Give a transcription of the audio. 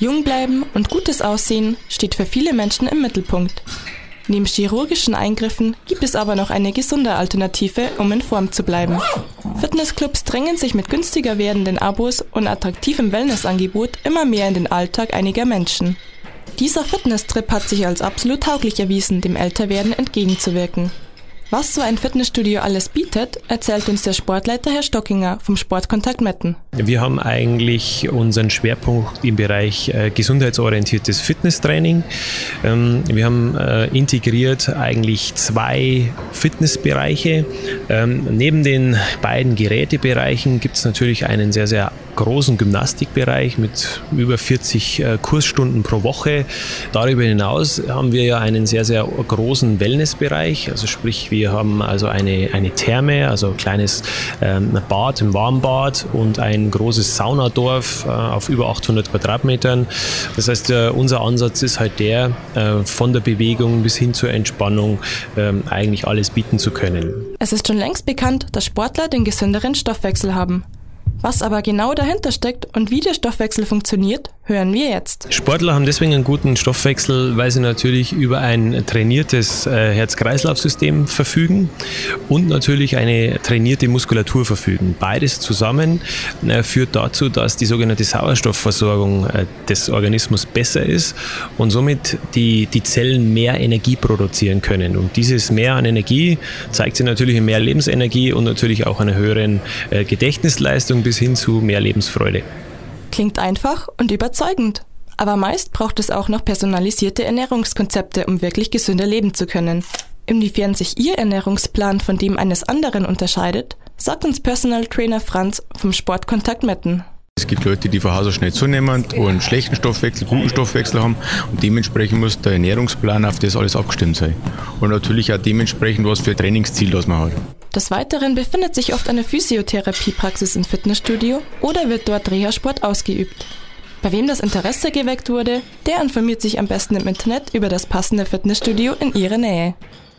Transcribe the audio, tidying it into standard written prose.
Jung bleiben und gutes Aussehen steht für viele Menschen im Mittelpunkt. Neben chirurgischen Eingriffen gibt es aber noch eine gesunde Alternative, um in Form zu bleiben. Fitnessclubs drängen sich mit günstiger werdenden Abos und attraktivem Wellnessangebot immer mehr in den Alltag einiger Menschen. Dieser Fitnesstrip hat sich als absolut tauglich erwiesen, dem Älterwerden entgegenzuwirken. Was so ein Fitnessstudio alles bietet, erzählt uns der Sportleiter Herr Stockinger vom Sportkontakt Metten. Wir haben eigentlich unseren Schwerpunkt im Bereich gesundheitsorientiertes Fitnesstraining. Wir haben integriert eigentlich 2 Fitnessbereiche. Neben den beiden Gerätebereichen gibt es natürlich einen sehr, sehr großen Gymnastikbereich mit über 40 Kursstunden pro Woche. Darüber hinaus haben wir ja einen sehr, sehr großen Wellnessbereich, also sprich wir haben also eine Therme, also ein kleines Bad, ein Warmbad und ein großes Saunadorf auf über 800 Quadratmetern. Das heißt, unser Ansatz ist halt der, von der Bewegung bis hin zur Entspannung eigentlich alles bieten zu können. Es ist schon längst bekannt, dass Sportler den gesünderen Stoffwechsel haben. Was aber genau dahinter steckt und wie der Stoffwechsel funktioniert, hören wir jetzt. Sportler haben deswegen einen guten Stoffwechsel, weil sie natürlich über ein trainiertes Herz-Kreislauf-System verfügen und natürlich eine trainierte Muskulatur verfügen. Beides zusammen führt dazu, dass die sogenannte Sauerstoffversorgung des Organismus besser ist und somit die Zellen mehr Energie produzieren können. Und dieses Mehr an Energie zeigt sich natürlich in mehr Lebensenergie und natürlich auch einer höheren Gedächtnisleistung bis hin zu mehr Lebensfreude. Klingt einfach und überzeugend. Aber meist braucht es auch noch personalisierte Ernährungskonzepte, um wirklich gesünder leben zu können. Inwiefern sich Ihr Ernährungsplan von dem eines anderen unterscheidet, sagt uns Personal Trainer Franz vom Sportkontakt Metten. Es gibt Leute, die von Haus aus schnell zunehmen und einen schlechten Stoffwechsel, guten Stoffwechsel haben und dementsprechend muss der Ernährungsplan auf das alles abgestimmt sein. Und natürlich auch dementsprechend, was für ein Trainingsziel das man hat. Des Weiteren befindet sich oft eine Physiotherapiepraxis im Fitnessstudio oder wird dort Reha-Sport ausgeübt. Bei wem das Interesse geweckt wurde, der informiert sich am besten im Internet über das passende Fitnessstudio in ihrer Nähe.